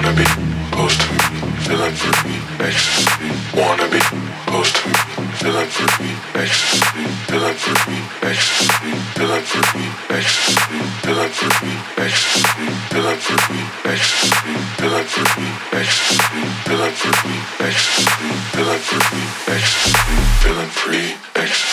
Wanna be close to me, feeling free, ecstasy. Wanna be close to me, feeling free, ecstasy. Feeling free, ecstasy. Feeling free, ecstasy. Feeling free, ecstasy. Feeling free, ecstasy. Feeling free, ecstasy. Feeling free, ecstasy. Feeling free, ecstasy. Feeling free, ecstasy.